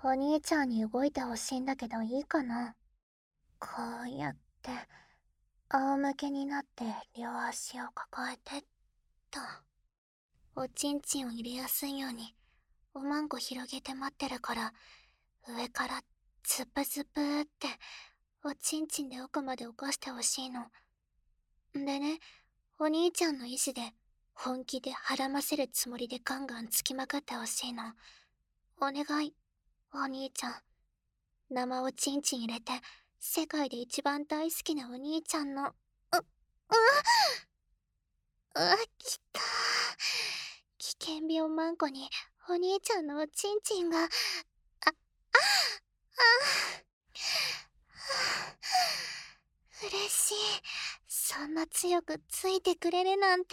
お兄ちゃんに動いてほしいんだけどいいかな。こうやって、仰向けになって両足を抱えてっと。おちんちんを入れやすいように、おまんこ広げて待ってるから、上からズプズプって、おちんちんで奥まで起こしてほしいの。でね、お兄ちゃんの意志で、本気で孕ませるつもりでガンガンつきまくってほしいの。お願い、お兄ちゃん。生おちんちん入れて、世界で一番大好きなお兄ちゃんの、きたー。危険病マンコに、お兄ちゃんのおちんちんが、嬉しい。そんな強くついてくれるなんて。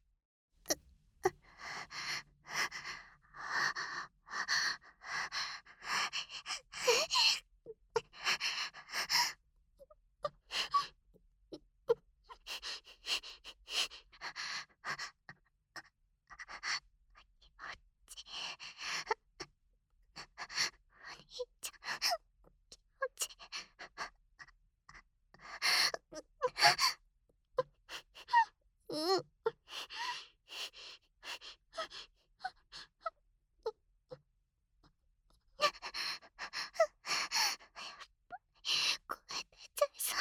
うん。声出ちゃいそう。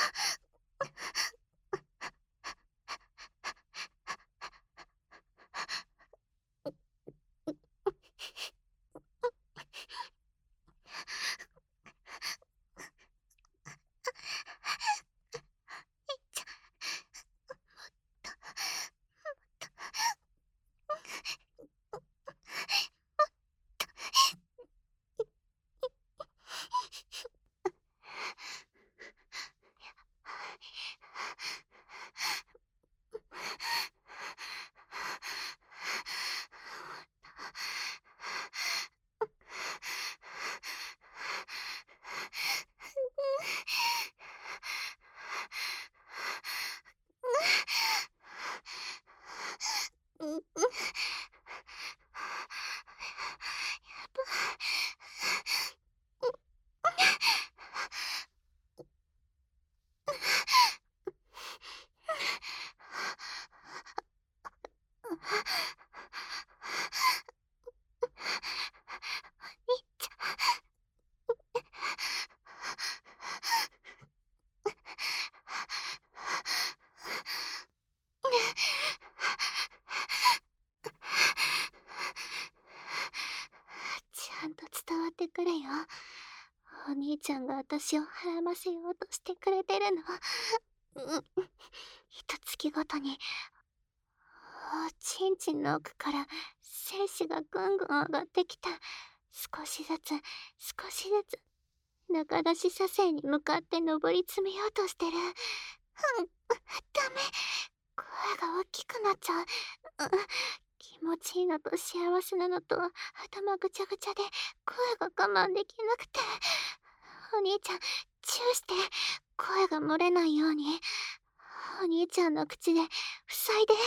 うん。ちゃんと伝わってくれよ。お兄ちゃんが私を孕ませようとしてくれてるの。一月ごとに、おちんちんの奥から精子がぐんぐん上がってきた。少しずつ、少しずつ、中出し射精に向かって上り詰めようとしてる。ダメ。声が大きくなっちゃう。気持ちいいのと幸せなのと頭ぐちゃぐちゃで声が我慢できなくて。お兄ちゃん、チューして。声が漏れないように。お兄ちゃんの口で塞いで。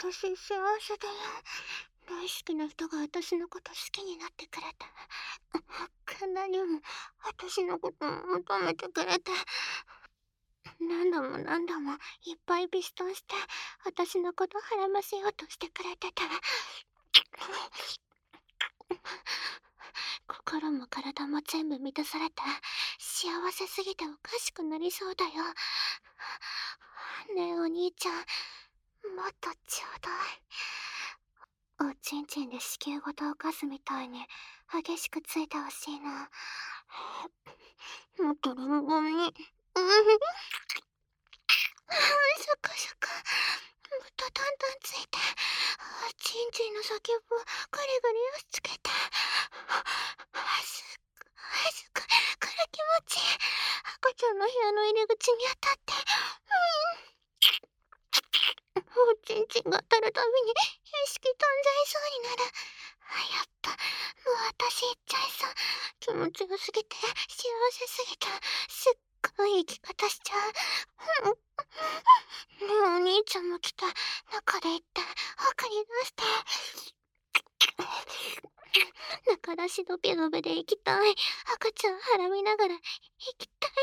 私幸せだよ。大好きな人が私のこと好きになってくれて、こんなにも私のことを求めてくれて、何度も何度もいっぱいビストンして私のことはらませようとしてくれてた。心も体も全部満たされて幸せすぎておかしくなりそうだよ。ねえお兄ちゃん、もっとちょうだい。おちんちんで子宮ごと犯すみたいに激しくついてほしいな。もっとルンゴに。そこそこ。もっとどんどんついて、ちんちんの先をガリガリ押しつけて、すっごい、これ気持ちいい。赤ちゃんの部屋の入り口に当たって、おちんちんが当たるたびに意識飛んじゃいそうになる。やっぱ、もう私行っちゃいそう。気持ちよすぎて、幸せすぎて、すっごい生き方しちゃう。ねえお兄ちゃんも来て、中で行って、奥に出して。中出しのベロベで行きたい。赤ちゃんはらみながら行きたい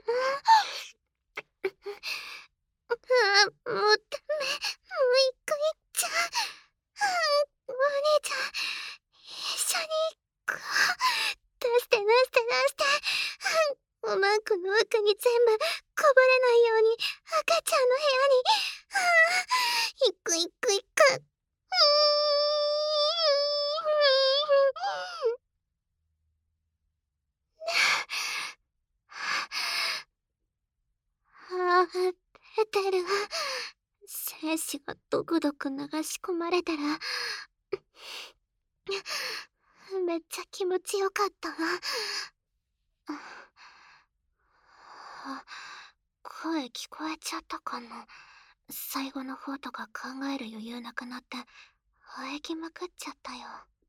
な。もうダメ。もう一回行っちゃう。お兄ちゃん、一緒に行こう。出して出して出して。おまんこの奥に全部こぼれないように赤ちゃんの部屋に。行く行く行く。出てる。精子がドクドク流し込まれてる。めっちゃ気持ちよかったわ。声聞こえちゃったかな。最後の方とか考える余裕なくなって喘ぎまくっちゃったよ。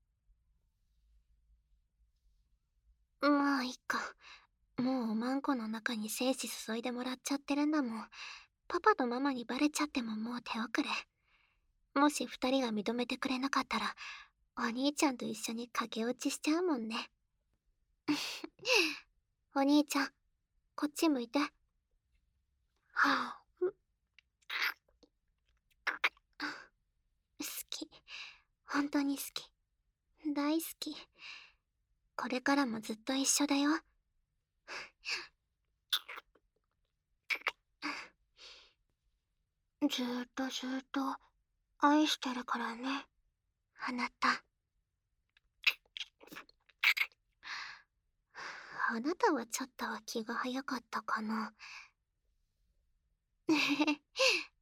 まあいいか。もうおまんこの中に精子注いでもらっちゃってるんだもん。パパとママにバレちゃってももう手遅れ。もし二人が認めてくれなかったらお兄ちゃんと一緒に駆け落ちしちゃうもんね。お兄ちゃん、こっち向いて。はあ、好き。本当に好き。大好き。これからもずっと一緒だよ。ずーっとずーっと愛してるからね、あなた。あなたはちょっと気が早かったかな。